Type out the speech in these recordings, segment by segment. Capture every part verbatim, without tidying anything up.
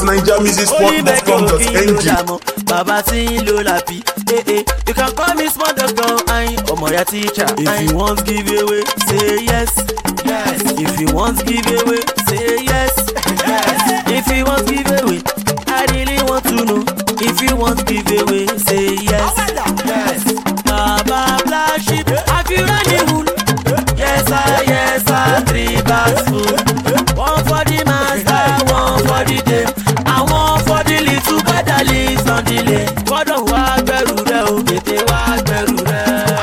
Naija Music Spot dot com dot N G. Baba sing lo lapi, eh eh. You can call me small doctor, I omo ya teacher. If you want give away, say yes, yes. If you want give away, say yes, yes. If you want give away, I really want to know. If you want give away, say yes, yes. Baba black sheep, have you run the wool? Yes sir, yes sir, three bags full. One for the master, one for the dame, and one for the little brother lives on the lane. Gbọ́dọ̀ wá gbẹrù rẹ o, tètè wá gbẹrù rẹ.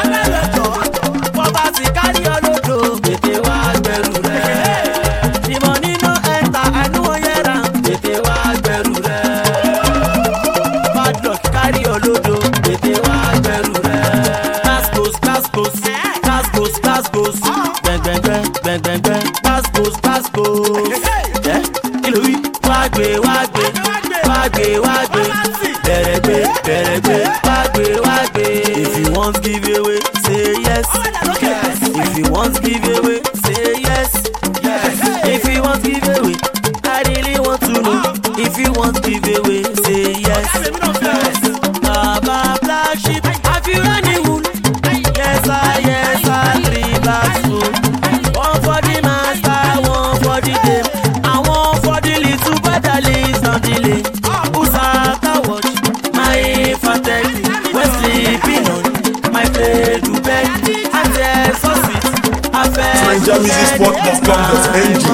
Poverty carry olodo, tètè wá gbẹrù rẹ. The money no enter, I no hear am, tètè wá gbẹrù rẹ. Bad luck carry olodo, tètè wá gbẹrù rẹ. Class goes, class goes, class goes, class goes. Gbẹ̀ngbẹ̀ngbẹ̀, gbẹ̀ngbẹ̀ngbẹ̀, class goes, class goes. Kí ló wí? Wá gbé, wá gbé, wá gbé, wá gbé. Bẹ̀rẹ̀ gbé, bẹ̀rẹ̀ gbé, wá gbé, wá gbé. If you want give away, say yes, yes. If you want give away, say yes, yes. If you want give away, I really want to know. If you want give away, say yes, yes. Baba black sheep, have you run the wool? Yes sir, yes sir, three bags full. One for the master, one for the dame, and one for the little brother lives on the lane. Who's after watch? My infantile, we're sleeping on my play to bed, and there's so sweet. Naija Music Spot dot com dot N G.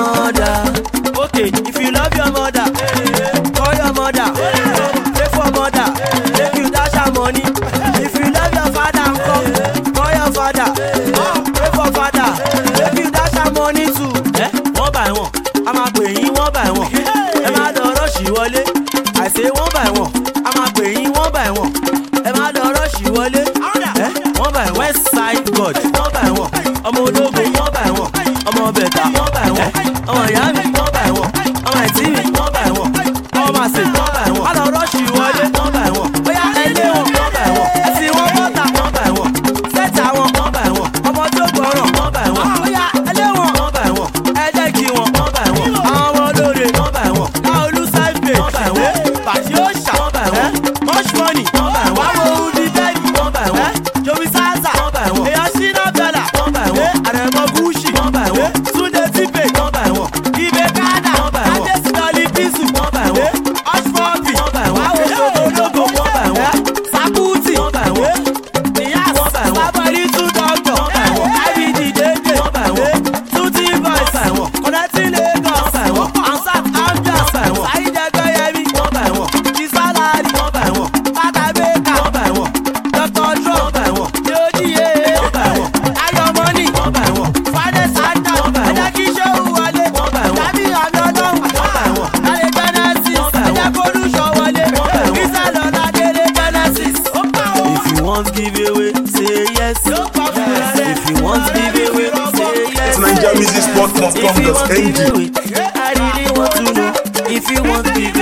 Okay, if you love your mother, call your mother, pray for mother, make you dash her money. If you love your father, come, call your father, pray for father, make you dash her money too. Eh? One by one, I'm a paying one by one. Am I the rush you wale? I say one by one, I'm a paying one by one. Am I the rush you wale? Eh? One by one. West side God, one by one. I'm a logo, one by one. I'm a better, one by one. I'm a yummy, one by one. I'm a T V, one by one. I'm a say, one by one. I'm a rush you wale, one by one. Oh yeah, I lay one, one by one. I see one butter, one by one. Set I one, one by one. I'm a joke, one by one. Oh yeah, I lay one, one by one. I like you one, one by one. I'm a loaded, one by one. Now lose side pay, one by one. But you shot, one by one. Much money, one by one. I'm a hoodie daddy, one by one. Joey Salsa, one by one. Hey, I see no dollar, one by one. And I'm a Gucci, one by one. Sunday Tipe, one by one. Ibe Ghana, one by one. I just Dolly Pisu, one by one. Hush Puppy, one by one. I was Logo Logo, one by one. Sakuti, one by one. Nias, one by one. Sabari two Doctor, one by one. I be the J J, one by one. Two T Boys, one by one. Connecting Lagos, one by one. Ansat Amja, one by one. Saidi Agoyemi, one by one. Kisalari, one by one. Pata Beka, one by one. Doctor Drum, one by one. Yoji, one by one. Ayo Money, one by one. Father Santa, one by one. Ajaki Show Wale, one by one. Dabi Abiodun, one by one. Dale Genesis, one by one. Ajakodu Show Wale, one by one. Isa Lola Dele Genesis. If you want give away, say yes, yes. If you want give away, say yes. Naija Music Spot dot com If you dot want N give G. away, I really want to know. If you want give